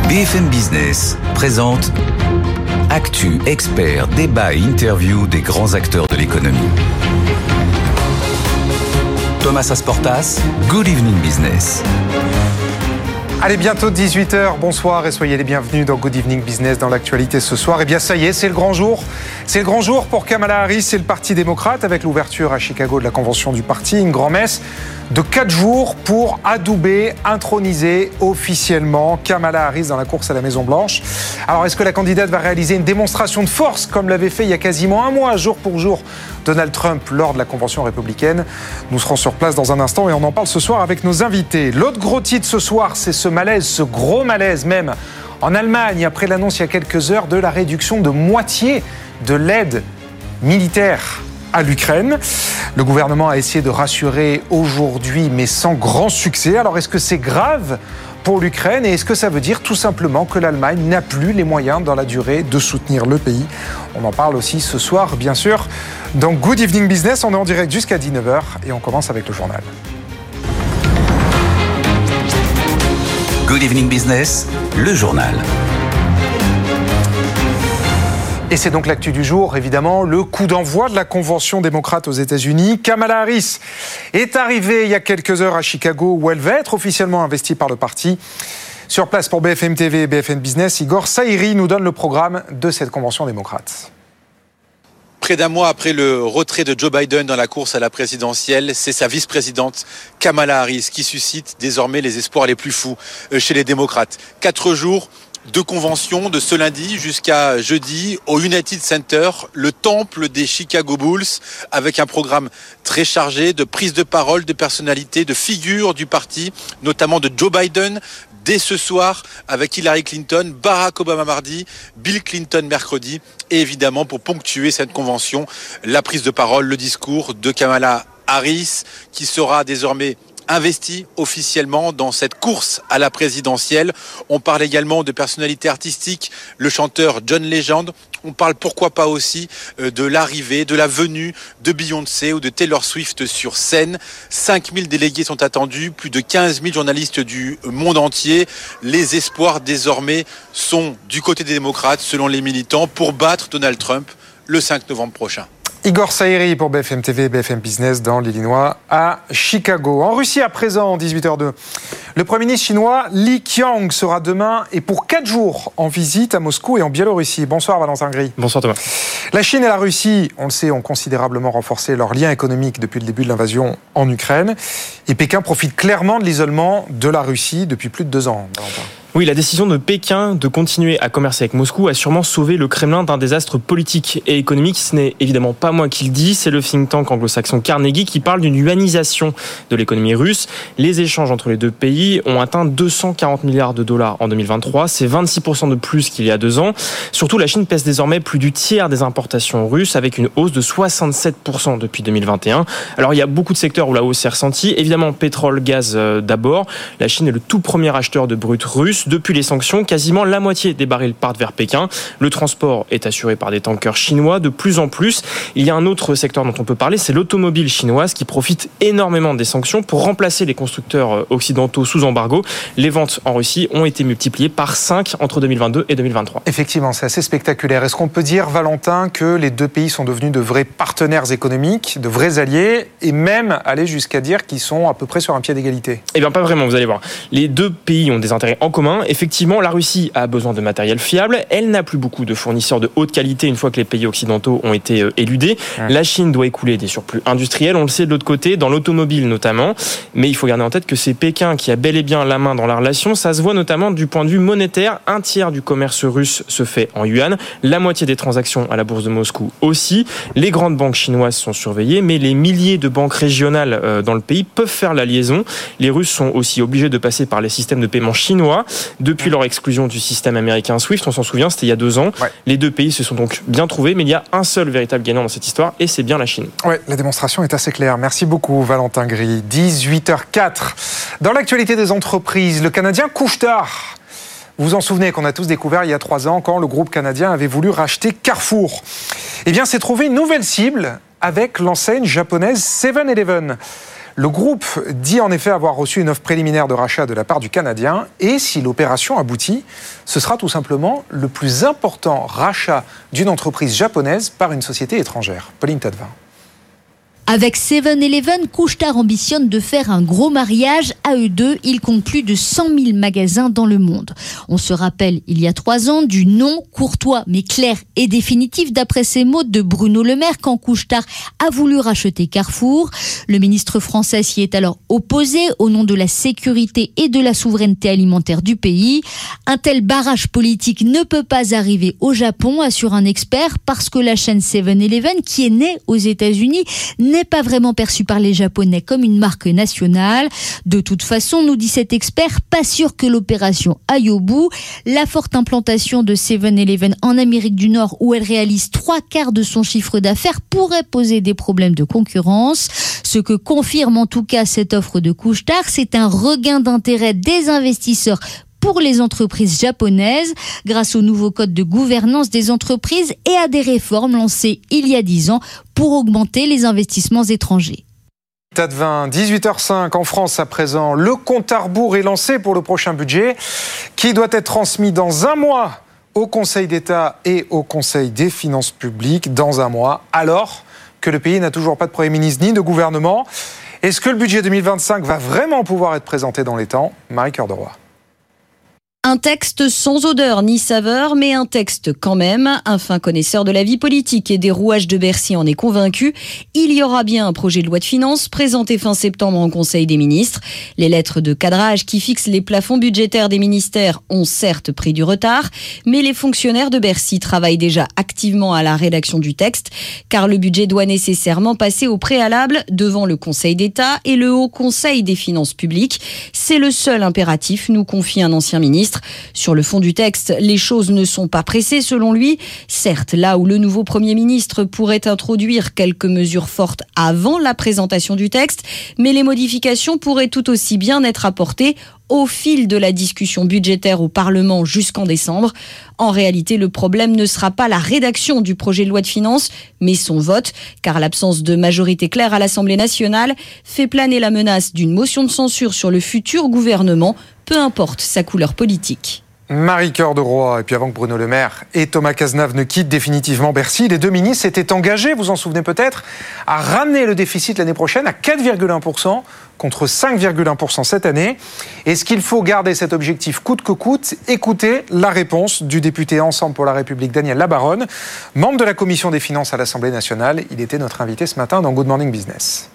BFM Business présente Actu, experts, débat et interview des grands acteurs de l'économie. Thomas Asportas, Good Evening Business. Allez, bientôt 18h, bonsoir et soyez les bienvenus dans Good Evening Business. Dans l'actualité ce soir, eh bien ça y est, c'est le grand jour. C'est le grand jour pour Kamala Harris et le Parti démocrate avec l'ouverture à Chicago de la convention du parti, une grand-messe de 4 jours pour adouber, introniser officiellement Kamala Harris dans la course à la Maison-Blanche. Alors, est-ce que la candidate va réaliser une démonstration de force comme l'avait fait il y a quasiment un mois, jour pour jour, Donald Trump lors de la convention républicaine? Nous serons sur place dans un instant et on en parle ce soir avec nos invités. L'autre gros titre ce soir, c'est ce malaise, ce gros malaise même en Allemagne, après l'annonce il y a quelques heures de la réduction de moitié de l'aide militaire à l'Ukraine. Le gouvernement a essayé de rassurer aujourd'hui, mais sans grand succès. Alors, est-ce que c'est grave pour l'Ukraine et est-ce que ça veut dire tout simplement que l'Allemagne n'a plus les moyens dans la durée de soutenir le pays? On en parle aussi ce soir, bien sûr, dans Good Evening Business. On est en direct jusqu'à 19h et on commence avec le journal. Good Evening Business, le journal. Et c'est donc l'actu du jour, évidemment, le coup d'envoi de la convention démocrate aux États-Unis. Kamala Harris est arrivée il y a quelques heures à Chicago où elle va être officiellement investie par le parti. Sur place pour BFM TV et BFM Business, Igor Saïri nous donne le programme de cette convention démocrate. Près d'un mois après le retrait de Joe Biden dans la course à la présidentielle, c'est sa vice-présidente Kamala Harris qui suscite désormais les espoirs les plus fous chez les démocrates. 4 jours de convention de ce lundi jusqu'à jeudi au United Center, le temple des Chicago Bulls, avec un programme très chargé de prises de parole, de personnalités, de figures du parti, notamment de Joe Biden, dès ce soir avec Hillary Clinton, Barack Obama mardi, Bill Clinton mercredi, et évidemment pour ponctuer cette convention, la prise de parole, le discours de Kamala Harris, qui sera désormais investi officiellement dans cette course à la présidentielle. On parle également de personnalités artistiques, le chanteur John Legend. On parle pourquoi pas aussi de l'arrivée, de la venue de Beyoncé ou de Taylor Swift sur scène. 5000 délégués sont attendus, plus de 15 000 journalistes du monde entier. Les espoirs désormais sont du côté des démocrates, selon les militants, pour battre Donald Trump le 5 novembre prochain. Igor Saïri pour BFM TV et BFM Business dans l'Illinois à Chicago. En Russie à présent, 18h02. Le Premier ministre chinois Li Qiang sera demain et pour 4 jours en visite à Moscou et en Biélorussie. Bonsoir Valentin Gris. Bonsoir Thomas. La Chine et la Russie, on le sait, ont considérablement renforcé leurs liens économiques depuis le début de l'invasion en Ukraine. Et Pékin profite clairement de l'isolement de la Russie depuis plus de 2 ans. Valentin. Oui, la décision de Pékin de continuer à commercer avec Moscou a sûrement sauvé le Kremlin d'un désastre politique et économique. Ce n'est évidemment pas moi qui le dis, c'est le think tank anglo-saxon Carnegie qui parle d'une yuanisation de l'économie russe. Les échanges entre les deux pays ont atteint 240 milliards de dollars en 2023. C'est 26% de plus qu'il y a 2 ans. Surtout, la Chine pèse désormais plus du tiers des importations russes avec une hausse de 67% depuis 2021. Alors, il y a beaucoup de secteurs où la hausse s'est ressentie. Évidemment, pétrole, gaz d'abord. La Chine est le tout premier acheteur de brut russe. Depuis les sanctions, quasiment la moitié des barils partent vers Pékin. Le transport est assuré par des tankers chinois de plus en plus. Il y a un autre secteur dont on peut parler, c'est l'automobile chinoise qui profite énormément des sanctions pour remplacer les constructeurs occidentaux sous embargo. Les ventes en Russie ont été multipliées par 5 entre 2022 et 2023. Effectivement, c'est assez spectaculaire. Est-ce qu'on peut dire, Valentin, que les deux pays sont devenus de vrais partenaires économiques, de vrais alliés, et même aller jusqu'à dire qu'ils sont à peu près sur un pied d'égalité? Eh bien, pas vraiment, vous allez voir. Les deux pays ont des intérêts en commun. Effectivement, la Russie a besoin de matériel fiable. Elle n'a plus beaucoup de fournisseurs de haute qualité une fois que les pays occidentaux ont été éludés. La Chine doit écouler des surplus industriels, on le sait de l'autre côté, dans l'automobile notamment. Mais il faut garder en tête que c'est Pékin qui a bel et bien la main dans la relation. Ça se voit notamment du point de vue monétaire. 1/3 du commerce russe se fait en yuan. La moitié des transactions à la bourse de Moscou aussi. Les grandes banques chinoises sont surveillées, mais les milliers de banques régionales dans le pays peuvent faire la liaison. Les Russes sont aussi obligés de passer par les systèmes de paiement chinois. Depuis leur exclusion du système américain SWIFT, on s'en souvient, c'était il y a 2 ans. Ouais. Les deux pays se sont donc bien trouvés, mais il y a un seul véritable gagnant dans cette histoire, et c'est bien la Chine. Ouais, la démonstration est assez claire. Merci beaucoup, Valentin Gris. 18h04. Dans l'actualité des entreprises, le Canadien Couche-Tard. Vous vous en souvenez qu'on a tous découvert il y a 3 ans quand le groupe canadien avait voulu racheter Carrefour. Eh bien, c'est trouvé une nouvelle cible avec l'enseigne japonaise 7-Eleven. Le groupe dit en effet avoir reçu une offre préliminaire de rachat de la part du Canadien et si l'opération aboutit, ce sera tout simplement le plus important rachat d'une entreprise japonaise par une société étrangère. Pauline Tadevin. Avec 7-Eleven, Couche-Tard ambitionne de faire un gros mariage. À eux deux, ils comptent plus de 100 000 magasins dans le monde. On se rappelle, il y a 3 ans, du non courtois mais clair et définitif, d'après ces mots de Bruno Le Maire, quand Couche-Tard a voulu racheter Carrefour. Le ministre français s'y est alors opposé au nom de la sécurité et de la souveraineté alimentaire du pays. Un tel barrage politique ne peut pas arriver au Japon, assure un expert, parce que la chaîne 7-Eleven, qui est née aux États-Unis, n'est pas vraiment perçue par les Japonais comme une marque nationale. De toute façon, nous dit cet expert, pas sûr que l'opération aille au bout. La forte implantation de 7-Eleven en Amérique du Nord, où elle réalise 3/4 de son chiffre d'affaires, pourrait poser des problèmes de concurrence. Ce que confirme en tout cas cette offre de Couche-Tard, c'est un regain d'intérêt des investisseurs pour les entreprises japonaises, grâce au nouveau code de gouvernance des entreprises et à des réformes lancées il y a 10 ans pour augmenter les investissements étrangers. Tadevin, 18h05 en France à présent. Le compte à rebours est lancé pour le prochain budget qui doit être transmis dans un mois au Conseil d'État et au Conseil des finances publiques dans un mois, alors que le pays n'a toujours pas de Premier ministre ni de gouvernement. Est-ce que le budget 2025 va vraiment pouvoir être présenté dans les temps ? Marie-Cœur de Roy. Un texte sans odeur ni saveur, mais un texte quand même. Un fin connaisseur de la vie politique et des rouages de Bercy en est convaincu. Il y aura bien un projet de loi de finances présenté fin septembre en Conseil des ministres. Les lettres de cadrage qui fixent les plafonds budgétaires des ministères ont certes pris du retard, mais les fonctionnaires de Bercy travaillent déjà activement à la rédaction du texte, car le budget doit nécessairement passer au préalable devant le Conseil d'État et le Haut Conseil des finances publiques. C'est le seul impératif, nous confie un ancien ministre. Sur le fond du texte, les choses ne sont pas pressées selon lui. Certes, là où le nouveau Premier ministre pourrait introduire quelques mesures fortes avant la présentation du texte, mais les modifications pourraient tout aussi bien être apportées au fil de la discussion budgétaire au Parlement jusqu'en décembre. En réalité, le problème ne sera pas la rédaction du projet de loi de finances, mais son vote, car l'absence de majorité claire à l'Assemblée nationale fait planer la menace d'une motion de censure sur le futur gouvernement, peu importe sa couleur politique. Marie-Cœur de Roy, et puis avant que Bruno Le Maire et Thomas Cazenave ne quittent définitivement Bercy, les deux ministres s'étaient engagés, vous en souvenez peut-être, à ramener le déficit l'année prochaine à 4,1% contre 5,1% cette année. Est-ce qu'il faut garder cet objectif coûte que coûte ? Écoutez la réponse du député Ensemble pour la République, Daniel Labaronne, membre de la Commission des finances à l'Assemblée nationale. Il était notre invité ce matin dans Good Morning Business.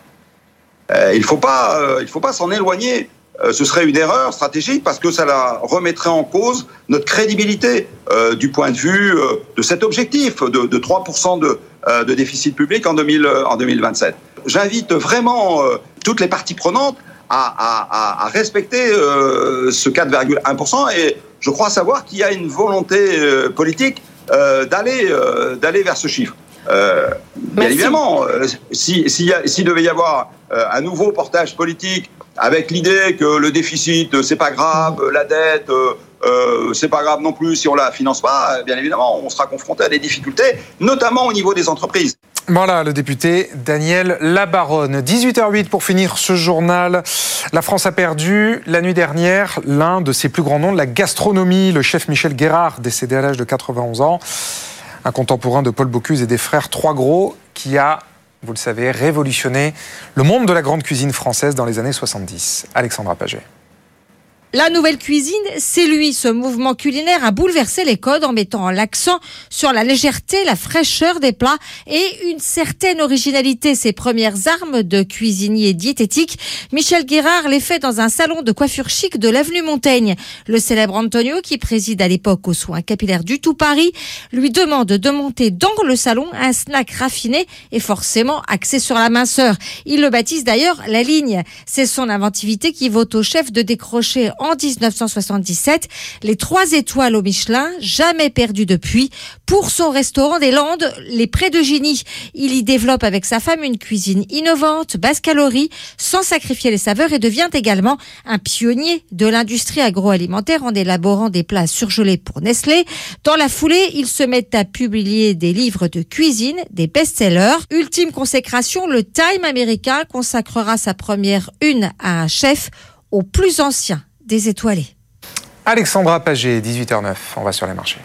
Il ne faut pas s'en éloigner. Ce serait une erreur stratégique parce que ça la remettrait en cause notre crédibilité du point de vue de cet objectif de 3% de déficit public en 2027. J'invite vraiment toutes les parties prenantes à respecter ce 4,1% et je crois savoir qu'il y a une volonté politique d'aller vers ce chiffre. Bien évidemment, s'il devait y avoir un nouveau portage politique avec l'idée que le déficit, c'est pas grave, la dette, c'est pas grave non plus si on la finance pas, bien évidemment, on sera confronté à des difficultés, notamment au niveau des entreprises. Voilà, le député Daniel Labaronne. 18h08 pour finir ce journal. La France a perdu la nuit dernière l'un de ses plus grands noms de la gastronomie, le chef Michel Guérard, décédé à l'âge de 91 ans. Un contemporain de Paul Bocuse et des frères Trois Gros qui a, vous le savez, révolutionné le monde de la grande cuisine française dans les années 70. Alexandra Paget. La nouvelle cuisine, c'est lui. Ce mouvement culinaire a bouleversé les codes en mettant l'accent sur la légèreté, la fraîcheur des plats et une certaine originalité. Ses premières armes de cuisinier diététique, Michel Guérard les fait dans un salon de coiffure chic de l'avenue Montaigne. Le célèbre Antonio, qui préside à l'époque aux soins capillaires du Tout Paris, lui demande de monter dans le salon un snack raffiné et forcément axé sur la minceur. Il le baptise d'ailleurs la ligne. C'est son inventivité qui vaut au chef de décrocher en 1977 les 3 étoiles au Michelin, jamais perdues depuis, pour son restaurant des Landes, les Prés de Gigny. Il y développe avec sa femme une cuisine innovante, basse calorie, sans sacrifier les saveurs et devient également un pionnier de l'industrie agroalimentaire en élaborant des plats surgelés pour Nestlé. Dans la foulée, il se met à publier des livres de cuisine, des best-sellers. Ultime consécration, le Time américain consacrera sa première une à un chef au plus ancien des étoilés. Alexandra Paget, 18h09, on va sur les marchés.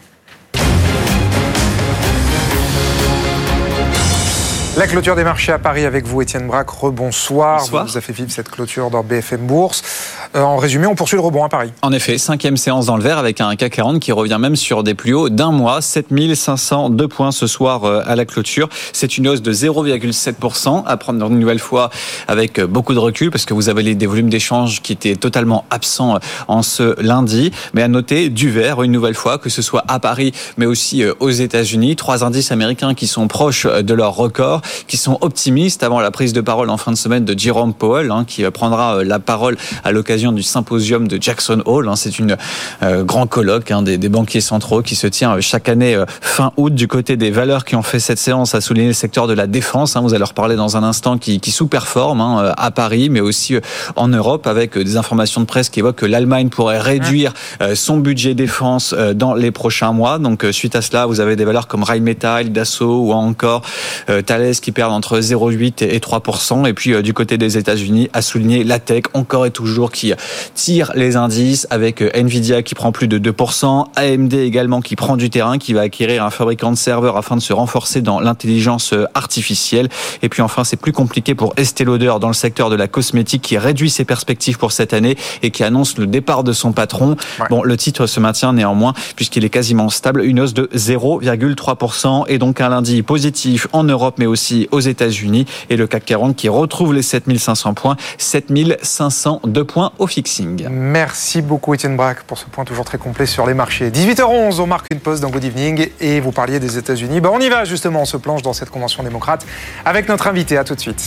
La clôture des marchés à Paris avec vous, Étienne Braque. Rebonsoir. Bonsoir. Vous avez fait vivre cette clôture dans BFM Bourse. En résumé, on poursuit le rebond à Paris. En effet, 5e séance dans le vert avec un CAC 40 qui revient même sur des plus hauts d'un mois. 7502 points ce soir à la clôture. C'est une hausse de 0,7% à prendre une nouvelle fois avec beaucoup de recul parce que vous avez des volumes d'échange qui étaient totalement absents en ce lundi. Mais à noter du vert une nouvelle fois, que ce soit à Paris mais aussi aux États-Unis. 3 indices américains qui sont proches de leur record, qui sont optimistes avant la prise de parole en fin de semaine de Jerome Powell, qui prendra la parole à l'occasion du symposium de Jackson Hole. C'est une grand colloque des banquiers centraux qui se tient chaque année fin août. Du côté des valeurs qui ont fait cette séance, à souligner le secteur de la défense. Vous allez en reparler dans un instant, qui sous-performe à Paris, mais aussi en Europe, avec des informations de presse qui évoquent que l'Allemagne pourrait réduire son budget défense dans les prochains mois. Donc suite à cela, vous avez des valeurs comme Rheinmetall, Dassault ou encore Thales qui perdent entre 0,8 et 3%. Et puis du côté des États-Unis, à souligner la tech encore et toujours qui tire les indices, avec Nvidia qui prend plus de 2%, AMD également qui prend du terrain, qui va acquérir un fabricant de serveurs afin de se renforcer dans l'intelligence artificielle. Et puis enfin, c'est plus compliqué pour Estée Lauder dans le secteur de la cosmétique, qui réduit ses perspectives pour cette année et qui annonce le départ de son patron. Ouais. Bon, le titre se maintient néanmoins puisqu'il est quasiment stable, une hausse de 0,3% et donc un lundi positif en Europe mais aussi aux États-Unis, et le CAC 40 qui retrouve les 7500 points, 7502 points au fixing. Merci beaucoup Étienne Braque pour ce point toujours très complet sur les marchés. 18h11, on marque une pause dans Good Evening et vous parliez des États-Unis. On y va justement, on se plonge dans cette convention démocrate avec notre invité. À tout de suite.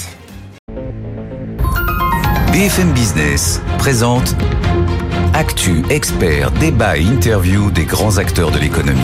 BFM Business présente Actu, Expert, débat et interview des grands acteurs de l'économie.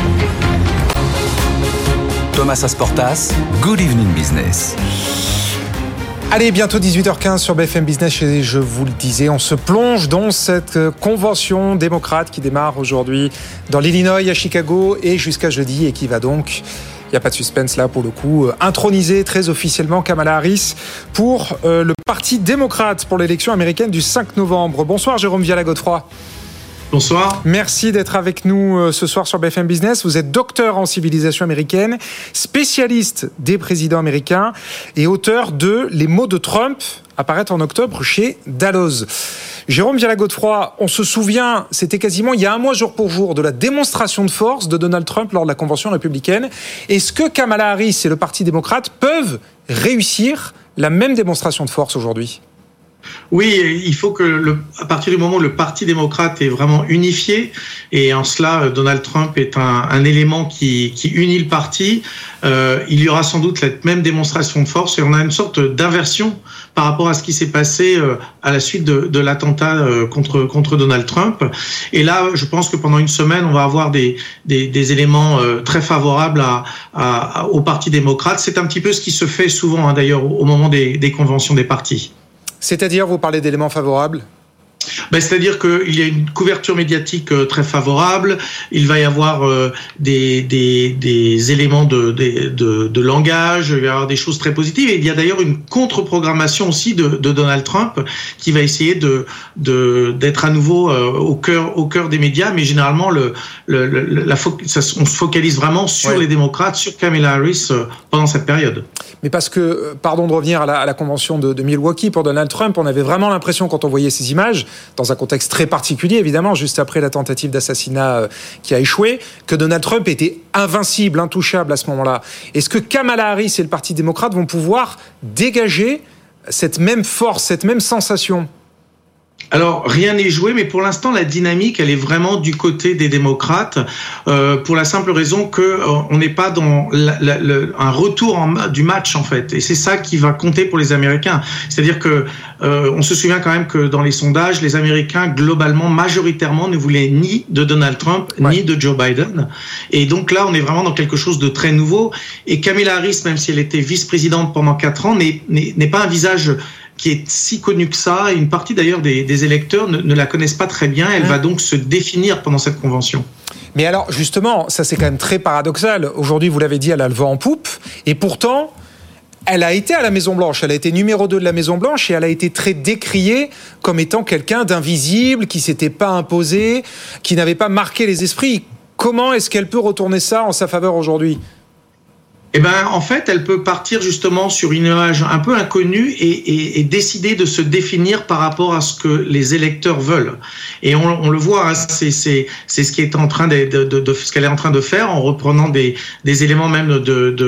Thomas Asportas, Good Evening Business. Allez, bientôt 18h15 sur BFM Business et je vous le disais, on se plonge dans cette convention démocrate qui démarre aujourd'hui dans l'Illinois à Chicago et jusqu'à jeudi et qui va donc, il n'y a pas de suspense là pour le coup, introniser très officiellement Kamala Harris pour le Parti démocrate pour l'élection américaine du 5 novembre. Bonsoir Jérôme Viala-Godefroy. Bonsoir. Merci d'être avec nous ce soir sur BFM Business. Vous êtes docteur en civilisation américaine, spécialiste des présidents américains et auteur de Les mots de Trump, apparaître en octobre chez Dalloz. Jérôme Viala-Godefroy, on se souvient, c'était quasiment il y a un mois jour pour jour, de la démonstration de force de Donald Trump lors de la convention républicaine. Est-ce que Kamala Harris et le Parti démocrate peuvent réussir la même démonstration de force aujourd'hui ? Oui, il faut que à partir du moment où le Parti démocrate est vraiment unifié, et en cela Donald Trump est un élément qui unit le parti, il y aura sans doute la même démonstration de force et on a une sorte d'inversion par rapport à ce qui s'est passé à la suite de l'attentat contre Donald Trump. Et là, je pense que pendant une semaine, on va avoir des éléments très favorables au Parti démocrate. C'est un petit peu ce qui se fait souvent d'ailleurs au moment des conventions des partis. C'est-à-dire, vous parlez d'éléments favorables ? C'est-à-dire qu'il y a une couverture médiatique très favorable, il va y avoir des éléments de langage, il va y avoir des choses très positives, et il y a d'ailleurs une contre-programmation aussi de Donald Trump qui va essayer d'être à nouveau au cœur des médias, mais généralement on se focalise vraiment sur les démocrates, sur Kamala Harris pendant cette période. Mais parce que, pardon de revenir à la convention de Milwaukee pour Donald Trump, on avait vraiment l'impression quand on voyait ces images, dans un contexte très particulier évidemment, juste après la tentative d'assassinat qui a échoué, que Donald Trump était invincible, intouchable à ce moment-là. Est-ce que Kamala Harris et le Parti démocrate vont pouvoir dégager cette même force, cette même sensation ? Alors, rien n'est joué, mais pour l'instant, la dynamique, elle est vraiment du côté des démocrates, pour la simple raison que on n'est pas dans un retour du match, en fait. Et c'est ça qui va compter pour les Américains. C'est-à-dire que on se souvient quand même que dans les sondages, les Américains, globalement, majoritairement, ne voulaient ni de Donald Trump, ni de Joe Biden. Et donc là, on est vraiment dans quelque chose de très nouveau. Et Kamala Harris, même si elle était vice-présidente pendant 4 ans, n'est pas un visage qui est si connue que ça. Une partie d'ailleurs des électeurs ne la connaissent pas très bien. Elle va donc se définir pendant cette convention. Mais alors, justement, ça c'est quand même très paradoxal. Aujourd'hui, vous l'avez dit, elle a le vent en poupe. Et pourtant, elle a été à la Maison-Blanche. Elle a été numéro 2 de la Maison-Blanche et elle a été très décriée comme étant quelqu'un d'invisible, qui ne s'était pas imposé, qui n'avait pas marqué les esprits. Comment est-ce qu'elle peut retourner ça en sa faveur aujourd'hui ? Eh ben, en fait, elle peut partir justement sur une image un peu inconnue et décider de se définir par rapport à ce que les électeurs veulent. Et on le voit, hein, c'est ce qui est en train ce qu'elle est en train de faire en reprenant des éléments même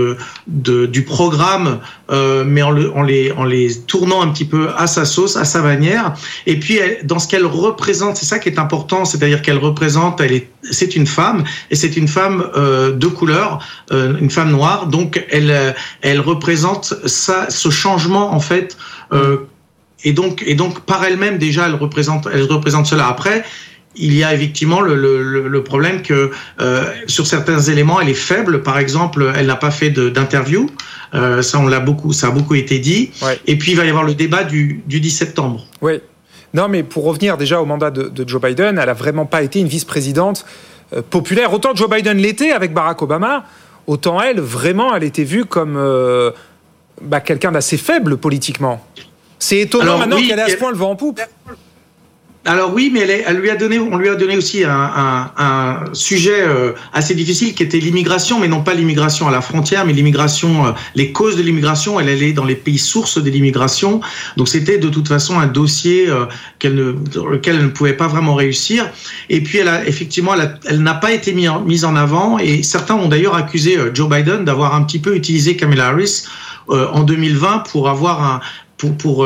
du programme, mais en les tournant un petit peu à sa sauce, à sa manière. Et puis, dans ce qu'elle représente, c'est ça qui est important, c'est-à-dire qu'elle représente, c'est une femme, et c'est une femme de couleur, une femme noire. Donc, elle représente ce changement, en fait, et donc par elle-même, déjà, elle représente cela. Après, il y a effectivement le problème que sur certains éléments, elle est faible. Par exemple, elle n'a pas fait d'interview. Ça a beaucoup été dit. Ouais. Et puis, il va y avoir le débat du 10 septembre. Oui. Non, mais pour revenir déjà au mandat de Joe Biden, elle n'a vraiment pas été une vice-présidente populaire. Autant Joe Biden l'était avec Barack Obama, autant elle était vue comme quelqu'un d'assez faible politiquement. C'est étonnant maintenant qu'elle ait à ce point le vent en poupe. Alors oui, mais on lui a donné aussi un sujet assez difficile qui était l'immigration, mais non pas l'immigration à la frontière, mais l'immigration, les causes de l'immigration. Elle est dans les pays sources de l'immigration, donc c'était de toute façon un dossier dans lequel elle ne pouvait pas vraiment réussir. Et puis elle n'a pas été mise en avant, et certains ont d'ailleurs accusé Joe Biden d'avoir un petit peu utilisé Kamala Harris en 2020 pour avoir pour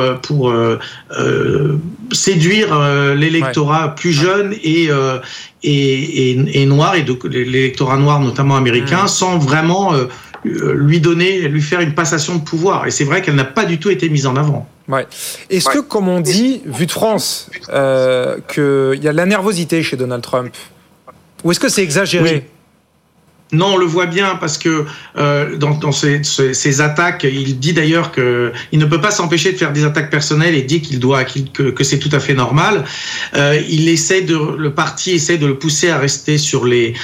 séduire l'électorat plus jeune et noir, et l'électorat noir notamment américain, sans vraiment lui faire une passation de pouvoir. Et c'est vrai qu'elle n'a pas du tout été mise en avant. Ouais. Est-ce que, comme on dit, vu de France, qu'il y a de la nervosité chez Donald Trump, ou est-ce que c'est exagéré ? Oui. Non, on le voit bien parce que dans ces attaques, il dit d'ailleurs qu'il ne peut pas s'empêcher de faire des attaques personnelles et dit que c'est tout à fait normal. Le parti essaie de le pousser à rester sur les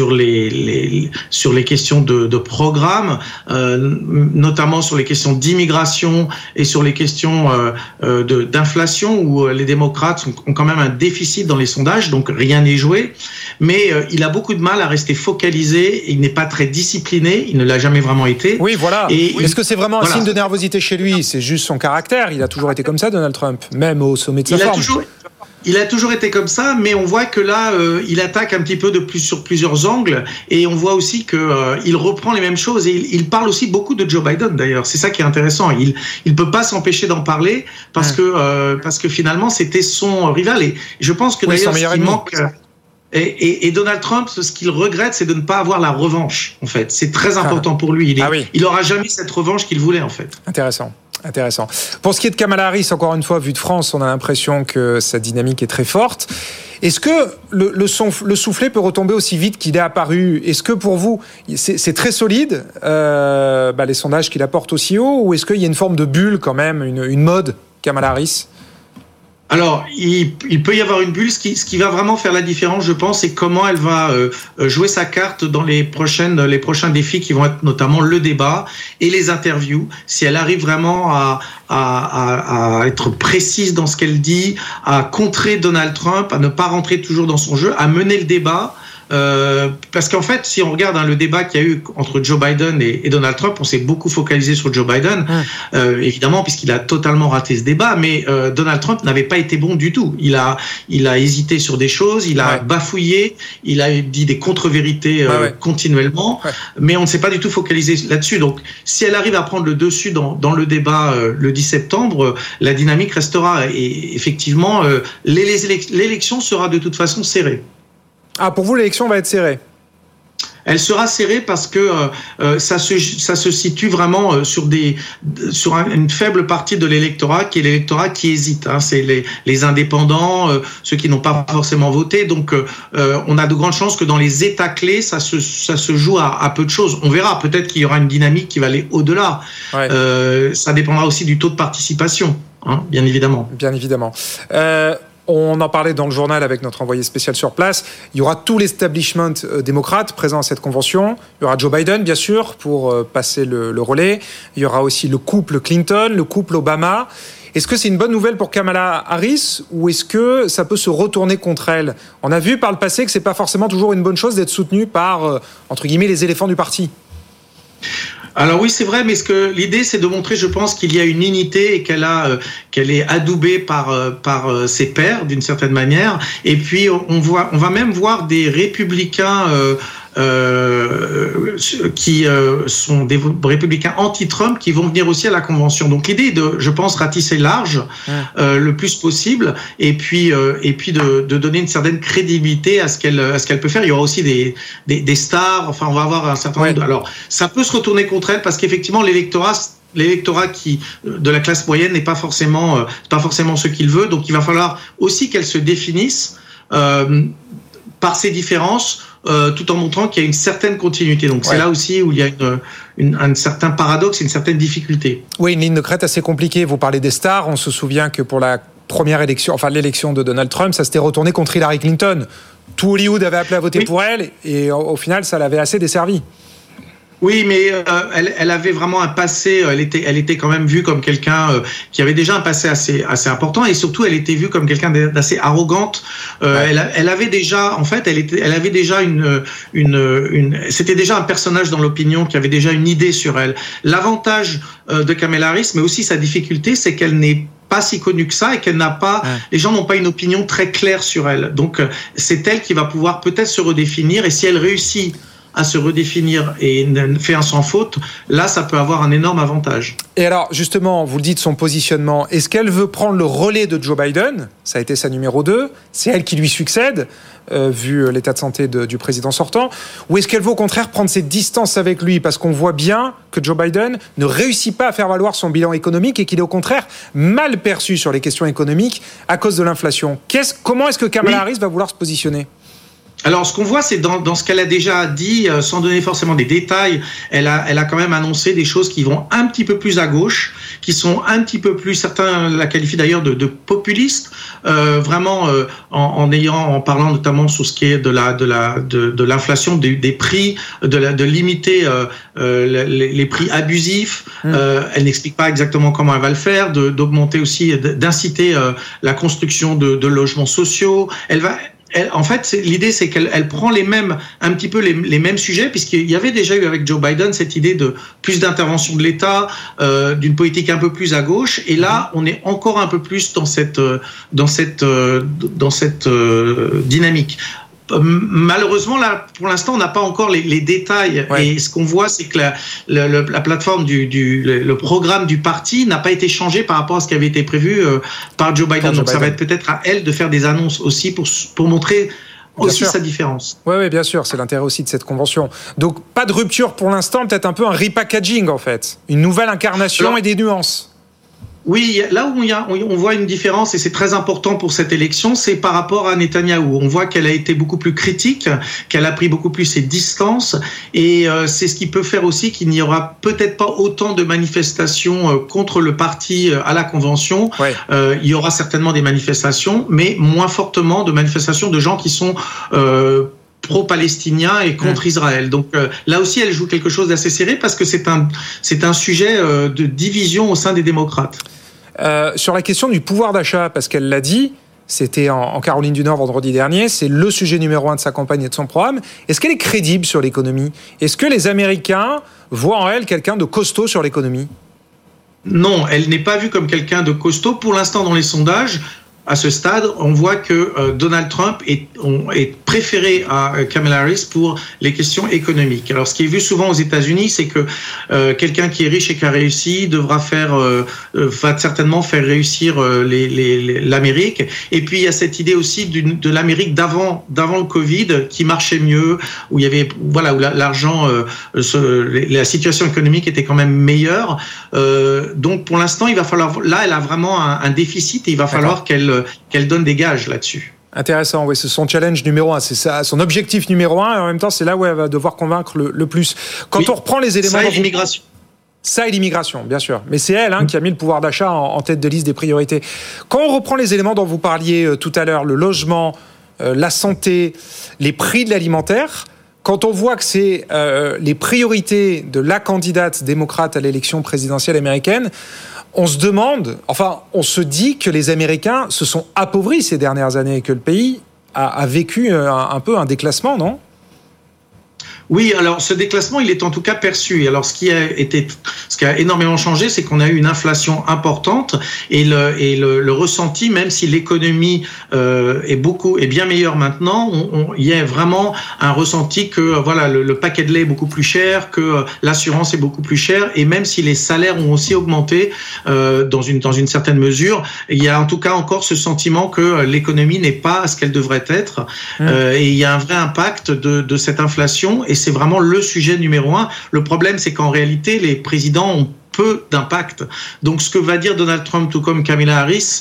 questions de programme, notamment sur les questions d'immigration et sur les questions d'inflation, où les démocrates ont quand même un déficit dans les sondages, donc rien n'est joué. Mais il a beaucoup de mal à rester focalisé. Il n'est pas très discipliné, il ne l'a jamais vraiment été. Oui, voilà. Est-ce que c'est vraiment un signe de nervosité chez lui ? C'est juste son caractère. Il a toujours été comme ça, Donald Trump, même au sommet de sa forme. Il a toujours été comme ça, mais on voit que là, il attaque un petit peu sur plusieurs angles, et on voit aussi qu'il reprend les mêmes choses, et il parle aussi beaucoup de Joe Biden d'ailleurs. C'est ça qui est intéressant. Il peut pas s'empêcher d'en parler parce que finalement c'était son rival, et je pense que d'ailleurs ce qui manque. Et Donald Trump, ce qu'il regrette, c'est de ne pas avoir la revanche, en fait. C'est très important pour lui. Il n'aura jamais cette revanche qu'il voulait, en fait. Intéressant. Pour ce qui est de Kamala Harris, encore une fois, vu de France, on a l'impression que sa dynamique est très forte. Est-ce que le soufflet peut retomber aussi vite qu'il est apparu ? Est-ce que pour vous, c'est très solide, les sondages qu'il apporte aussi haut, ou est-ce qu'il y a une forme de bulle quand même, une mode Kamala Harris ? Alors, il peut y avoir une bulle. Ce qui va vraiment faire la différence, je pense, c'est comment elle va jouer sa carte dans les prochains défis qui vont être notamment le débat et les interviews. Si elle arrive vraiment à être précise dans ce qu'elle dit, à contrer Donald Trump, à ne pas rentrer toujours dans son jeu, à mener le débat, parce qu'en fait, si on regarde le débat qu'il y a eu entre Joe Biden et Donald Trump, on s'est beaucoup focalisé sur Joe Biden, évidemment, puisqu'il a totalement raté ce débat, mais Donald Trump n'avait pas été bon du tout. Il a hésité sur des choses, il a bafouillé, il a dit des contre-vérités continuellement, mais on ne s'est pas du tout focalisé là-dessus. Donc, si elle arrive à prendre le dessus dans le débat le 10 septembre, la dynamique restera. Et effectivement, l'élection sera de toute façon serrée. Ah, pour vous, l'élection va être serrée? Elle sera serrée parce que ça se situe vraiment sur une faible partie de l'électorat, qui est l'électorat qui hésite. C'est les indépendants, ceux qui n'ont pas forcément voté. Donc, on a de grandes chances que dans les États clés, ça se joue à peu de choses. On verra. Peut-être qu'il y aura une dynamique qui va aller au-delà. Ça dépendra aussi du taux de participation, bien évidemment. Bien évidemment. On en parlait dans le journal avec notre envoyé spécial sur place. Il y aura tout l'establishment démocrate présent à cette convention. Il y aura Joe Biden, bien sûr, pour passer le relais. Il y aura aussi le couple Clinton, le couple Obama. Est-ce que c'est une bonne nouvelle pour Kamala Harris ou est-ce que ça peut se retourner contre elle? On a vu par le passé que c'est pas forcément toujours une bonne chose d'être soutenu par, entre guillemets, les éléphants du parti. Alors oui, c'est vrai, mais l'idée, c'est de montrer, je pense, qu'il y a une unité et qu'elle est adoubée par ses pairs, d'une certaine manière. Et puis, on va même voir des républicains qui sont des républicains anti-Trump qui vont venir aussi à la convention. Donc l'idée est de, je pense, ratisser large le plus possible et puis de donner une certaine crédibilité à ce qu'elle peut faire. Il y aura aussi des stars. Enfin, on va avoir un certain nombre. Alors, ça peut se retourner contre elle parce qu'effectivement, l'électorat qui de la classe moyenne n'est pas forcément ce qu'il veut. Donc, il va falloir aussi qu'elle se définisse par ses différences. Tout en montrant qu'il y a une certaine continuité. Donc c'est là aussi où il y a un certain paradoxe et une certaine difficulté. Oui, une ligne de crête assez compliquée. Vous parlez des stars. On se souvient que pour la première élection, enfin l'élection de Donald Trump, ça s'était retourné contre Hillary Clinton. Tout Hollywood avait appelé à voter pour elle et au final, ça l'avait assez desservi. Oui, mais elle avait vraiment un passé. Elle était quand même vue comme quelqu'un qui avait déjà un passé assez important, et surtout elle était vue comme quelqu'un d'assez arrogante. Elle avait déjà, en fait, elle avait déjà c'était déjà un personnage dans l'opinion qui avait déjà une idée sur elle. L'avantage de Kamala Harris, mais aussi sa difficulté, c'est qu'elle n'est pas si connue que ça et qu'elle n'a pas, les gens n'ont pas une opinion très claire sur elle. Donc c'est elle qui va pouvoir peut-être se redéfinir, et si elle réussit à se redéfinir et fait un sans faute, là, ça peut avoir un énorme avantage. Et alors, justement, vous le dites, son positionnement, est-ce qu'elle veut prendre le relais de Joe Biden? Ça a été sa numéro 2. C'est elle qui lui succède, vu l'état de santé du président sortant. Ou est-ce qu'elle veut au contraire prendre ses distances avec lui? Parce qu'on voit bien que Joe Biden ne réussit pas à faire valoir son bilan économique et qu'il est au contraire mal perçu sur les questions économiques à cause de l'inflation. Comment est-ce que Kamala Harris va vouloir se positionner? Alors, ce qu'on voit, c'est dans ce qu'elle a déjà dit, sans donner forcément des détails, elle a quand même annoncé des choses qui vont un petit peu plus à gauche, qui sont un petit peu plus, certains la qualifient d'ailleurs de populistes, vraiment en parlant notamment sur ce qui est de l'inflation, des prix, de limiter les prix abusifs. Elle n'explique pas exactement comment elle va le faire, d'augmenter aussi, d'inciter la construction de logements sociaux. En fait, l'idée, c'est qu'elle prend un petit peu les mêmes sujets, puisqu'il y avait déjà eu avec Joe Biden cette idée de plus d'intervention de l'État, d'une politique un peu plus à gauche, et là, on est encore un peu plus dans cette dynamique. Malheureusement, là, pour l'instant, on n'a pas encore les détails. Et ce qu'on voit, c'est que la plateforme le programme du parti n'a pas été changé par rapport à ce qui avait été prévu par Joe Biden. Donc, ça va être peut-être à elle de faire des annonces aussi pour montrer aussi sa différence. Oui, bien sûr. C'est l'intérêt aussi de cette convention. Donc, pas de rupture pour l'instant, peut-être un peu un repackaging, en fait. Une nouvelle incarnation et des nuances. Oui, là où on voit une différence, et c'est très important pour cette élection, c'est par rapport à Netanyahou. On voit qu'elle a été beaucoup plus critique, qu'elle a pris beaucoup plus ses distances, et c'est ce qui peut faire aussi qu'il n'y aura peut-être pas autant de manifestations contre le parti à la convention. Il y aura certainement des manifestations, mais moins fortement de manifestations de gens qui sont pro-palestiniens et contre Israël. Donc là aussi, elle joue quelque chose d'assez serré parce que c'est un sujet de division au sein des démocrates. Sur la question du pouvoir d'achat, parce qu'elle l'a dit, C'était en Caroline du Nord vendredi dernier. C'est le sujet numéro 1 de sa campagne et de son programme. Est-ce qu'elle est crédible sur l'économie ? Est-ce que les Américains voient en elle quelqu'un de costaud sur l'économie ? Non, elle n'est pas vue comme quelqu'un de costaud. Pour l'instant, dans les sondages, à ce stade, on voit que Donald Trump est préféré à Kamala Harris pour les questions économiques. Alors, ce qui est vu souvent aux États-Unis, c'est que quelqu'un qui est riche et qui a réussi va certainement faire réussir l'Amérique. Et puis, il y a cette idée aussi de l'Amérique d'avant le Covid qui marchait mieux, où il y avait où l'argent, la situation économique était quand même meilleure. Donc, pour l'instant, il va falloir. Là, elle a vraiment un déficit et il va falloir qu'elle donne des gages là-dessus. Intéressant, oui, c'est son challenge numéro 1, c'est ça, son objectif numéro 1, et en même temps, c'est là où elle va devoir convaincre le plus. Quand on reprend les éléments... Ça et l'immigration. Ça et l'immigration, bien sûr. Mais c'est elle qui a mis le pouvoir d'achat en tête de liste des priorités. Quand on reprend les éléments dont vous parliez tout à l'heure, le logement, la santé, les prix de l'alimentaire... Quand on voit que c'est les priorités de la candidate démocrate à l'élection présidentielle américaine, on se dit que les Américains se sont appauvris ces dernières années et que le pays a vécu un peu un déclassement, non ? Oui, alors ce déclassement, il est en tout cas perçu. Alors ce qui a énormément changé, c'est qu'on a eu une inflation importante et le ressenti, même si l'économie est bien meilleure maintenant, il y a vraiment un ressenti que le paquet de lait est beaucoup plus cher, que l'assurance est beaucoup plus chère, et même si les salaires ont aussi augmenté dans une certaine mesure, il y a en tout cas encore ce sentiment que l'économie n'est pas ce qu'elle devrait être, et il y a un vrai impact de cette inflation. Et c'est vraiment le sujet numéro 1. Le problème, c'est qu'en réalité, les présidents ont peu d'impact. Donc, ce que va dire Donald Trump, tout comme Kamala Harris,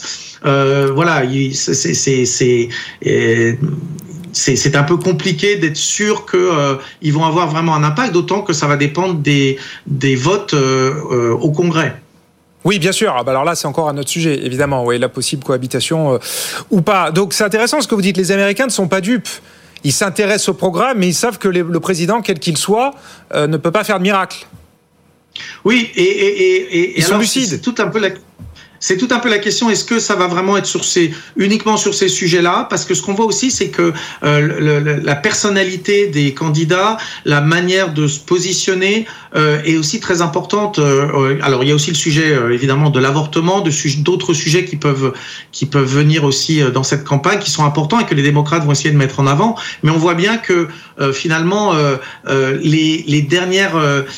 c'est un peu compliqué d'être sûr qu'ils vont avoir vraiment un impact, d'autant que ça va dépendre des votes au Congrès. Oui, bien sûr. Alors là, c'est encore un autre sujet, évidemment. Oui, la possible cohabitation ou pas. Donc, c'est intéressant ce que vous dites. Les Américains ne sont pas dupes. Ils s'intéressent au programme, mais ils savent que le président, quel qu'il soit, ne peut pas faire de miracle. Oui, et ils sont lucides. C'est tout un peu la question, est-ce que ça va vraiment être uniquement sur ces sujets-là ? Parce que ce qu'on voit aussi, c'est que la personnalité des candidats, la manière de se positionner est aussi très importante. Alors, il y a aussi le sujet, évidemment, de l'avortement, d'autres sujets qui peuvent venir aussi dans cette campagne, qui sont importants et que les démocrates vont essayer de mettre en avant. Mais on voit bien que, finalement, les dernières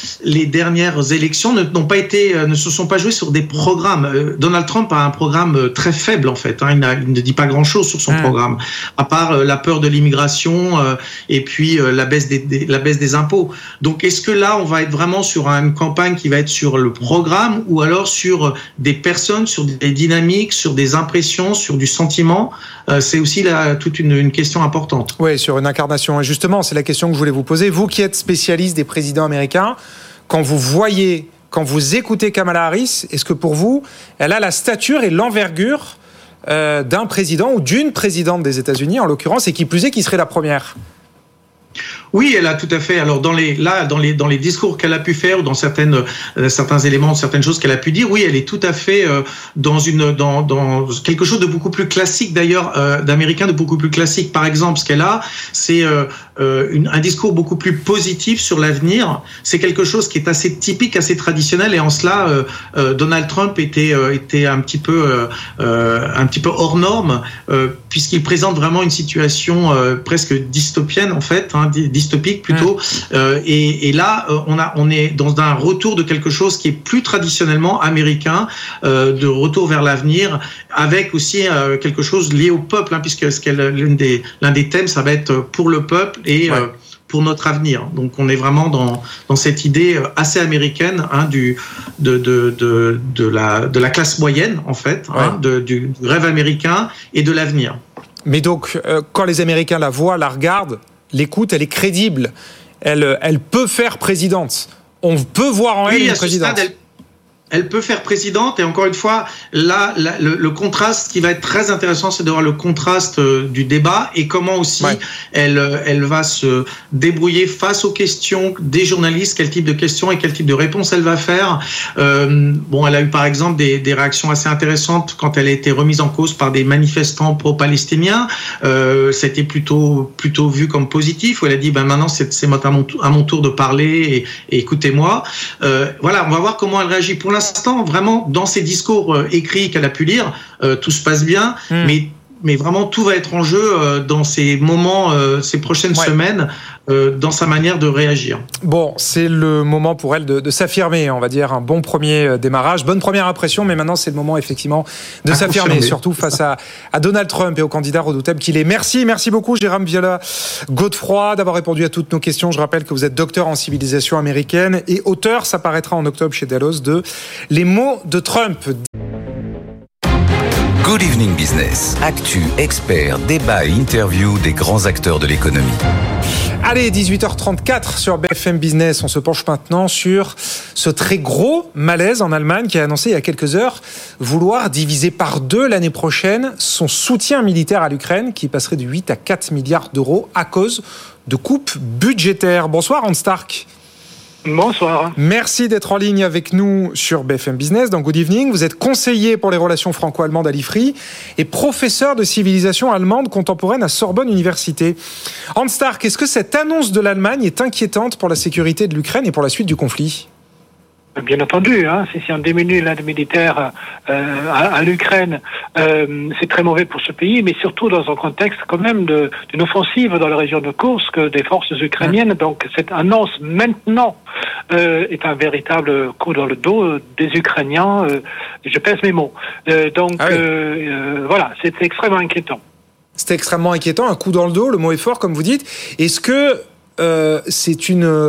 élections ne se sont pas jouées sur des programmes. Donald Trump a un programme très faible, en fait. Il ne dit pas grand-chose sur son programme, à part la peur de l'immigration et puis la baisse des impôts. Donc, est-ce que là, on va être vraiment sur une campagne qui va être sur le programme ou alors sur des personnes, sur des dynamiques, sur des impressions, sur du sentiment ? C'est aussi toute une question importante. Oui, sur une incarnation. Et justement, c'est la question que je voulais vous poser. Vous qui êtes spécialiste des présidents américains, quand vous écoutez Kamala Harris, est-ce que pour vous, elle a la stature et l'envergure d'un président ou d'une présidente des États-Unis, en l'occurrence, et qui plus est, qui serait la première ? Oui, elle a tout à fait. Alors dans les discours qu'elle a pu faire, ou dans certains éléments, certaines choses qu'elle a pu dire, oui, elle est tout à fait dans quelque chose de beaucoup plus classique d'ailleurs, d'américain de beaucoup plus classique. Par exemple, ce qu'elle a, c'est un discours beaucoup plus positif sur l'avenir. C'est quelque chose qui est assez typique, assez traditionnel, et en cela, Donald Trump était un petit peu hors norme, puisqu'il présente vraiment une situation presque dystopienne en fait. Dystopique plutôt, et là on est dans un retour de quelque chose qui est plus traditionnellement américain, de retour vers l'avenir, avec aussi quelque chose lié au peuple, puisque l'un des thèmes, ça va être pour le peuple et pour notre avenir. Donc on est vraiment dans cette idée assez américaine de la classe moyenne en fait, du rêve américain et de l'avenir. Mais donc quand les Américains la voient, la regardent, l'écoute, elle est crédible. Elle peut faire présidente. On peut voir en elle une présidente. elle peut faire présidente. Et encore une fois, là, le contraste qui va être très intéressant, c'est de voir le contraste du débat et comment aussi elle va se débrouiller face aux questions des journalistes, quel type de questions et quel type de réponses elle va faire. Elle a eu par exemple des réactions assez intéressantes quand elle a été remise en cause par des manifestants pro-palestiniens. C'était plutôt vu comme positif, où elle a dit maintenant c'est à mon tour de parler et écoutez-moi. On va voir comment elle réagit. Pour l'instant, vraiment, dans ses discours écrits qu'elle a pu lire, tout se passe bien, mais vraiment tout va être en jeu dans ces moments, ces prochaines semaines, dans sa manière de réagir. Bon, c'est le moment pour elle de s'affirmer, on va dire, un bon premier démarrage, bonne première impression, mais maintenant c'est le moment effectivement de s'affirmer, surtout face à Donald Trump et au candidat redoutable qu'il est. Merci beaucoup Jérôme Viola-Godefroy d'avoir répondu à toutes nos questions. Je rappelle que vous êtes docteur en civilisation américaine et auteur, ça paraîtra en octobre chez Dalloz, de Les mots de Trump. Good Evening Business. Actu, experts, débat et interview des grands acteurs de l'économie. Allez, 18h34 sur BFM Business. On se penche maintenant sur ce très gros malaise en Allemagne qui a annoncé il y a quelques heures vouloir diviser par 2 l'année prochaine son soutien militaire à l'Ukraine qui passerait de 8 à 4 milliards d'euros à cause de coupes budgétaires. Bonsoir Hans Stark. Bonsoir. Merci d'être en ligne avec nous sur BFM Business dans Good Evening. Vous êtes conseiller pour les relations franco-allemandes à l'IFRI et professeur de civilisation allemande contemporaine à Sorbonne Université. Hans Stark, est-ce que cette annonce de l'Allemagne est inquiétante pour la sécurité de l'Ukraine et pour la suite du conflit ? Bien entendu, si on diminue l'aide militaire à l'Ukraine, c'est très mauvais pour ce pays, mais surtout dans un contexte quand même d'une offensive dans la région de Kursk des forces ukrainiennes. Donc cette annonce maintenant est un véritable coup dans le dos des Ukrainiens. Je pèse mes mots. Voilà, c'est extrêmement inquiétant. C'est extrêmement inquiétant, un coup dans le dos, le mot est fort comme vous dites. Est-ce que c'est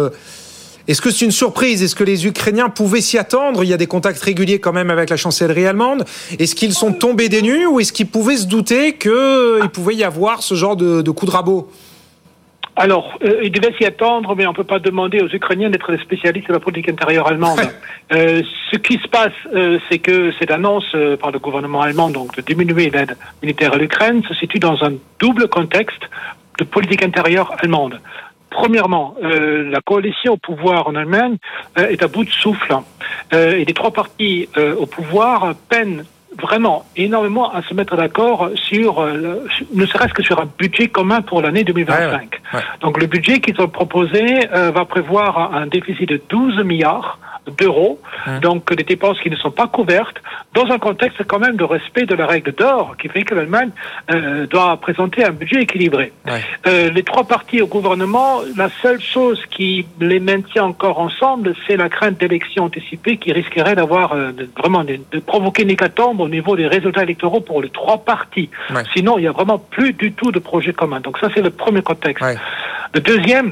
une surprise ? Est-ce que les Ukrainiens pouvaient s'y attendre ? Il y a des contacts réguliers quand même avec la chancellerie allemande. Est-ce qu'ils sont tombés des nues ou est-ce qu'ils pouvaient se douter qu'il pouvait y avoir ce genre de coup de rabot ? Alors, ils devaient s'y attendre, mais on ne peut pas demander aux Ukrainiens d'être des spécialistes de la politique intérieure allemande. Ce qui se passe, c'est que cette annonce par le gouvernement allemand, donc de diminuer l'aide militaire à l'Ukraine, se situe dans un double contexte de politique intérieure allemande. Premièrement, la coalition au pouvoir en Allemagne est à bout de souffle. Et les 3 partis au pouvoir peinent vraiment énormément à se mettre d'accord sur, ne serait-ce que sur un budget commun pour l'année 2025. Donc le budget qu'ils ont proposé va prévoir un déficit de 12 milliards d'euros, donc des dépenses qui ne sont pas couvertes, dans un contexte quand même de respect de la règle d'or, qui fait que l'Allemagne doit présenter un budget équilibré. Les 3 partis au gouvernement, la seule chose qui les maintient encore ensemble, c'est la crainte d'élections anticipées qui risquerait d'avoir de provoquer une hécatombe au niveau des résultats électoraux pour les 3 partis. Sinon, il n'y a vraiment plus du tout de projet commun. Donc ça, c'est le premier contexte. Le deuxième,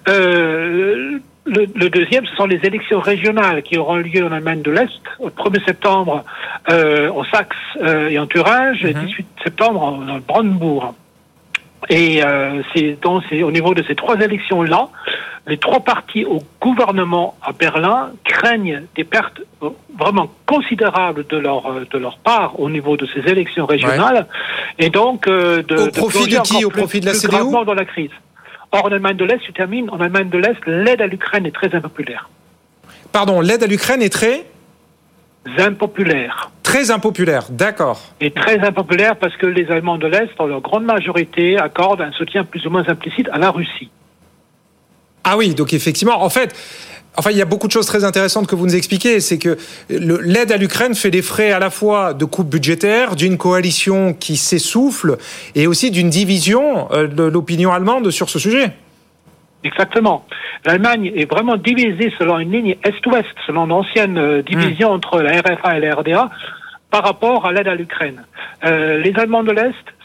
le deuxième, ce sont les élections régionales qui auront lieu en Allemagne de l'Est, au 1er septembre au Saxe et en Thuringe, et 18 septembre dans le Brandebourg. Et c'est au niveau de ces 3 élections-là, les 3 partis au gouvernement à Berlin craignent des pertes vraiment considérables de leur part au niveau de ces élections régionales, et donc au profit de qui ? Au profit de la CDU ? Dans la crise. Or, en Allemagne de l'Est, en Allemagne de l'Est, l'aide à l'Ukraine est très impopulaire. Pardon, l'aide à l'Ukraine est très impopulaire. Très impopulaire, d'accord. Et très impopulaire parce que les Allemands de l'Est, dans leur grande majorité, accordent un soutien plus ou moins implicite à la Russie. Ah oui, donc effectivement, en fait, il y a beaucoup de choses très intéressantes que vous nous expliquez. C'est que l'aide à l'Ukraine fait les frais à la fois de coupes budgétaires, d'une coalition qui s'essouffle et aussi d'une division de l'opinion allemande sur ce sujet. Exactement. L'Allemagne est vraiment divisée selon une ligne Est-Ouest, selon l'ancienne division entre la RFA et la RDA, par rapport à l'aide à l'Ukraine. Les Allemands de l'Est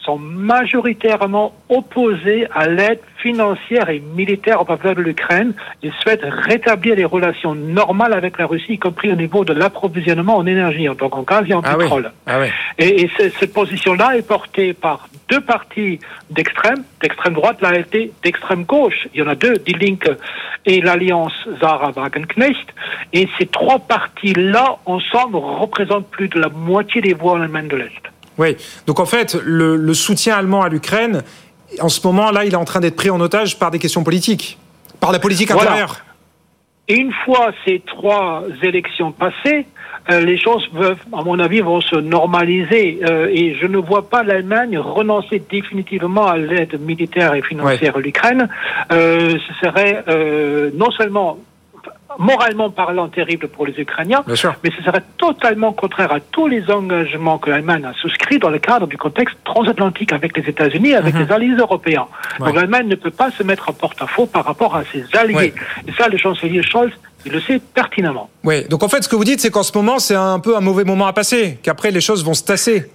sont majoritairement opposés à l'aide financière et militaire en faveur de l'Ukraine. Ils souhaitent rétablir les relations normales avec la Russie, y compris au niveau de l'approvisionnement en énergie, donc en gaz et en pétrole. Et cette position-là est portée par deux partis d'extrême droite, l'AfD, d'extrême gauche. Il y en a deux, Die Linke et l'Alliance Sarah Wagenknecht. Et ces trois partis-là, ensemble, représentent plus de la moitié des voix en Allemagne de l'Est. Oui, donc en fait, le soutien allemand à l'Ukraine, en ce moment, là, il est en train d'être pris en otage par des questions politiques, par la politique intérieure. Et une fois ces trois élections passées, les choses, à mon avis, vont se normaliser. Et je ne vois pas l'Allemagne renoncer définitivement à l'aide militaire et financière à l'Ukraine. Ce serait non seulement moralement parlant terrible pour les Ukrainiens, mais ce serait totalement contraire à tous les engagements que l'Allemagne a souscrits dans le cadre du contexte transatlantique avec les États-Unis, avec les alliés européens. Donc l'Allemagne ne peut pas se mettre en porte-à-faux par rapport à ses alliés. Et ça, le chancelier Scholz, il le sait pertinemment. Oui, donc en fait, ce que vous dites, c'est qu'en ce moment, c'est un peu un mauvais moment à passer, qu'après les choses vont se tasser.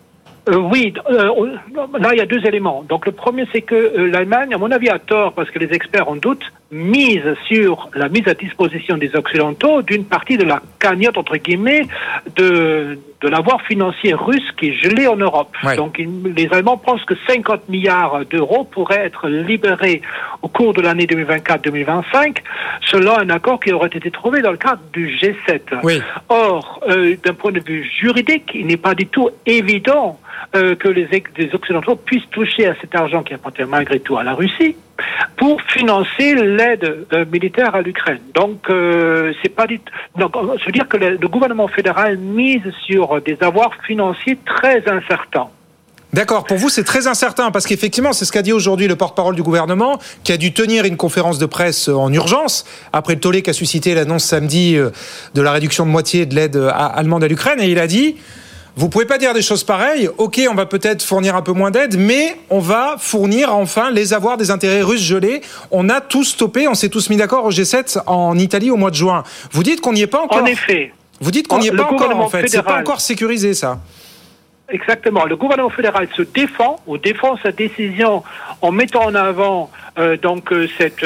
Oui, là il y a deux éléments. Donc le premier, c'est que l'Allemagne, à mon avis, a tort parce que les experts en doute, mise sur la mise à disposition des Occidentaux d'une partie de la cagnotte, entre guillemets, de l'avoir financier russe qui est gelé en Europe. Donc les Allemands pensent que 50 milliards d'euros pourraient être libérés au cours de l'année 2024-2025 selon un accord qui aurait été trouvé dans le cadre du G7. Or, d'un point de vue juridique, il n'est pas du tout évident que les Occidentaux puissent toucher à cet argent qui appartient malgré tout à la Russie pour financer l'aide militaire à l'Ukraine. Donc, c'est pas du tout. Donc, ça veut dire que le gouvernement fédéral mise sur des avoirs financiers très incertains. D'accord, pour vous c'est très incertain, parce qu'effectivement c'est ce qu'a dit aujourd'hui le porte-parole du gouvernement, qui a dû tenir une conférence de presse en urgence, après le tollé qu'a suscité l'annonce samedi de la réduction de moitié de l'aide allemande à l'Ukraine, et il a dit: vous pouvez pas dire des choses pareilles, ok, on va peut-être fournir un peu moins d'aide, mais on va fournir enfin les avoirs des intérêts russes gelés. On a tout stoppé, on s'est tous mis d'accord au G7 en Italie au mois de juin. Vous dites qu'on n'y est pas encore. En effet. Vous dites qu'on n'y est pas encore, en fait. C'est pas encore sécurisé, ça. Exactement. Le gouvernement fédéral se défend sa décision en mettant en avant cette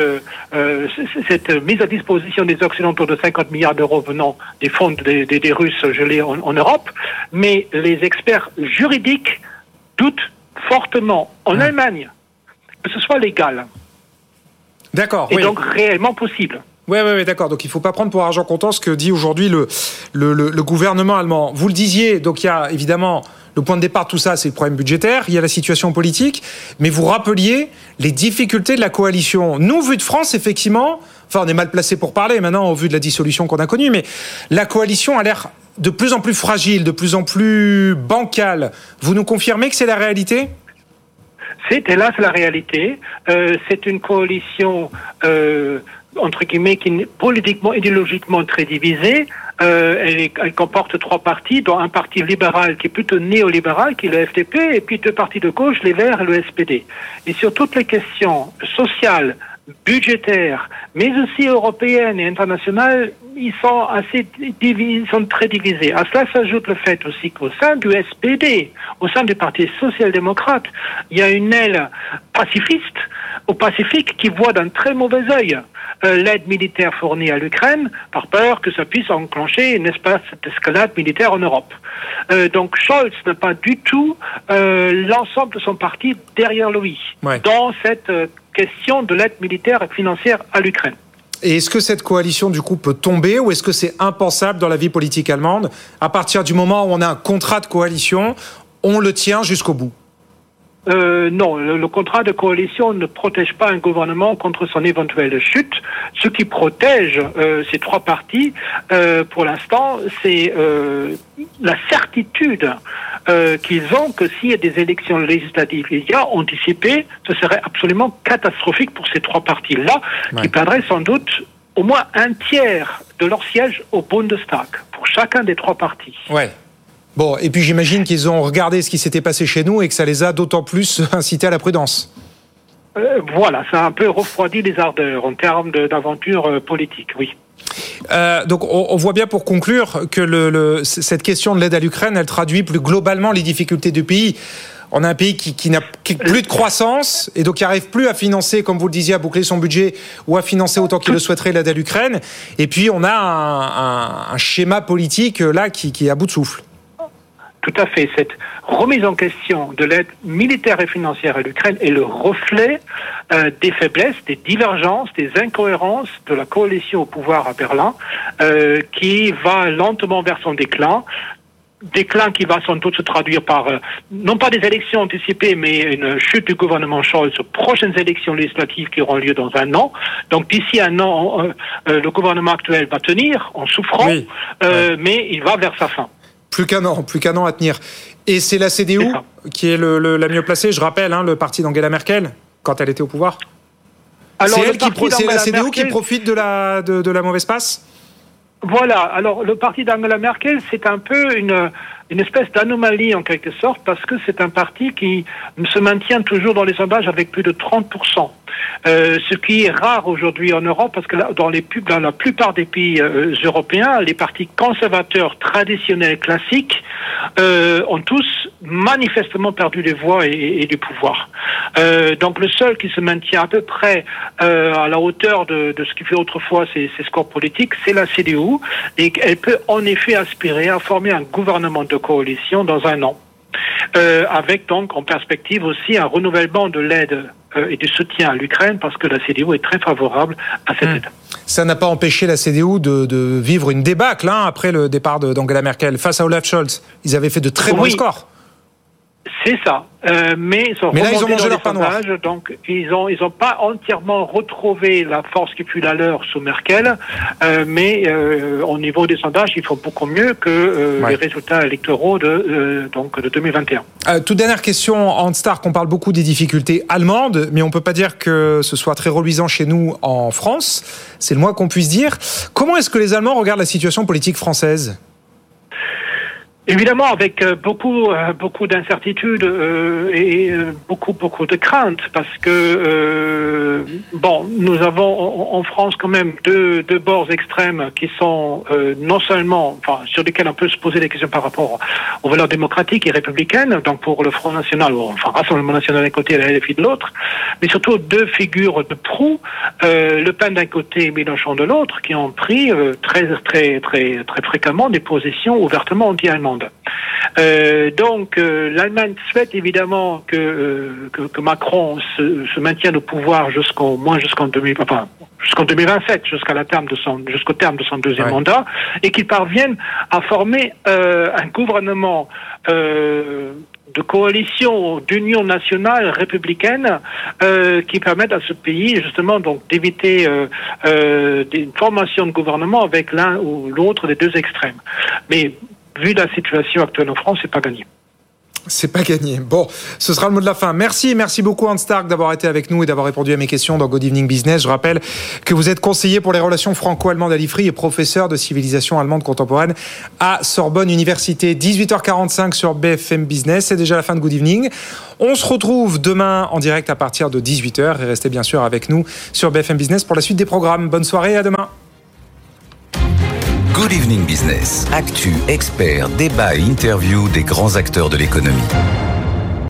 mise à disposition des Occidentaux de 50 milliards d'euros venant des fonds des Russes gelés en Europe. Mais les experts juridiques doutent fortement en Allemagne que ce soit légal. D'accord. Et donc réellement possible. Oui, d'accord. Donc il ne faut pas prendre pour argent comptant ce que dit aujourd'hui le gouvernement allemand. Vous le disiez, donc il y a évidemment le point de départ de tout ça, c'est le problème budgétaire, il y a la situation politique, mais vous rappeliez les difficultés de la coalition. Nous, vu de France, effectivement, on est mal placé pour parler maintenant au vu de la dissolution qu'on a connue, mais la coalition a l'air de plus en plus fragile, de plus en plus bancale. Vous nous confirmez que c'est la réalité ? C'est hélas la réalité. C'est une coalition entre guillemets qui est politiquement, idéologiquement très divisée. Elle comporte trois partis, dont un parti libéral qui est plutôt néolibéral, qui est le FDP, et puis deux partis de gauche, les Verts et le SPD. Et sur toutes les questions sociales, budgétaires, mais aussi européennes et internationales, ils sont très divisés. À cela s'ajoute le fait aussi qu'au sein du SPD, au sein du Parti social-démocrate, il y a une aile pacifiste au Pacifique qui voit d'un très mauvais œil l'aide militaire fournie à l'Ukraine par peur que ça puisse enclencher une espèce d'escalade militaire en Europe. Donc Scholz n'a pas du tout l'ensemble de son parti derrière lui dans cette question de l'aide militaire et financière à l'Ukraine. Et est-ce que cette coalition, du coup, peut tomber ou est-ce que c'est impensable dans la vie politique allemande ? À partir du moment où on a un contrat de coalition, on le tient jusqu'au bout ? Non, le contrat de coalition ne protège pas un gouvernement contre son éventuelle chute. Ce qui protège ces trois partis, pour l'instant, c'est la certitude qu'ils ont que s'il y a des élections législatives anticipées, ce serait absolument catastrophique pour ces trois partis-là, qui perdraient sans doute au moins un tiers de leur siège au Bundestag, pour chacun des trois partis. Bon, et puis j'imagine qu'ils ont regardé ce qui s'était passé chez nous et que ça les a d'autant plus incités à la prudence. Voilà, ça a un peu refroidi les ardeurs en termes d'aventure politique, oui. Donc on voit bien pour conclure que cette question de l'aide à l'Ukraine, elle traduit plus globalement les difficultés du pays. On a un pays qui n'a plus de croissance et donc qui n'arrive plus à financer, comme vous le disiez, à boucler son budget ou à financer autant qu'il le souhaiterait l'aide à l'Ukraine. Et puis on a un schéma politique là qui est à bout de souffle. Tout à fait. Cette remise en question de l'aide militaire et financière à l'Ukraine est le reflet des faiblesses, des divergences, des incohérences de la coalition au pouvoir à Berlin, qui va lentement vers son déclin. Déclin qui va sans doute se traduire par, non pas des élections anticipées, mais une chute du gouvernement Scholz aux prochaines élections législatives qui auront lieu dans un an. Donc d'ici un an, le gouvernement actuel va tenir en souffrant, mais il va vers sa fin. Plus qu'un an à tenir. Et c'est la CDU qui est la mieux placée, je rappelle, le parti d'Angela Merkel, quand elle était au pouvoir. Alors, c'est la CDU qui profite de la mauvaise passe ? Voilà, alors le parti d'Angela Merkel, c'est un peu une espèce d'anomalie en quelque sorte, parce que c'est un parti qui se maintient toujours dans les sondages avec plus de 30%. Ce qui est rare aujourd'hui en Europe, parce que dans la plupart des pays européens, les partis conservateurs traditionnels classiques ont tous manifestement perdu des voix et du pouvoir. Donc le seul qui se maintient à peu près à la hauteur de ce qui fait autrefois ses scores politiques, c'est la CDU, et elle peut en effet aspirer à former un gouvernement de coalition dans un an. Avec donc en perspective aussi un renouvellement de l'aide et du soutien à l'Ukraine, parce que la CDU est très favorable à cette aide. Ça n'a pas empêché la CDU de vivre une débâcle après le départ d'Angela Merkel. Face à Olaf Scholz, ils avaient fait de très bons scores. C'est ça, mais ils ont mangé leur pain noir. Donc ils ont pas entièrement retrouvé la force qui fut la leur sous Merkel, mais au niveau des sondages, ils font beaucoup mieux que les résultats électoraux de 2021. Toute dernière question, Hans Stark, on parle beaucoup des difficultés allemandes, mais on peut pas dire que ce soit très reluisant chez nous en France. C'est le moins qu'on puisse dire. Comment est-ce que les Allemands regardent la situation politique française ? Évidemment, avec beaucoup d'incertitudes et beaucoup de craintes, parce que nous avons en France quand même deux bords extrêmes qui sont non seulement, sur lesquels on peut se poser des questions par rapport aux valeurs démocratiques et républicaines, donc pour le Front National, Rassemblement National d'un côté et la LFI de l'autre, mais surtout deux figures de proue, Le Pen d'un côté et Mélenchon de l'autre, qui ont pris très fréquemment des positions ouvertement anti-allemandes. Donc l'Allemagne souhaite évidemment que Macron se maintienne au pouvoir jusqu'en 2027, jusqu'au terme de son deuxième mandat, et qu'il parvienne à former un gouvernement de coalition, d'union nationale républicaine qui permettent à ce pays justement donc d'éviter une formation de gouvernement avec l'un ou l'autre des deux extrêmes. Mais vu la situation actuelle en France, c'est pas gagné. C'est pas gagné. Bon, ce sera le mot de la fin. Merci beaucoup Hans Stark d'avoir été avec nous et d'avoir répondu à mes questions dans Good Evening Business. Je rappelle que vous êtes conseiller pour les relations franco-allemandes à l'IFRI et professeur de civilisation allemande contemporaine à Sorbonne Université. 18h45 sur BFM Business. C'est déjà la fin de Good Evening. On se retrouve demain en direct à partir de 18h et restez bien sûr avec nous sur BFM Business pour la suite des programmes. Bonne soirée et à demain. Good Evening Business. Actu, experts, débat et interview des grands acteurs de l'économie.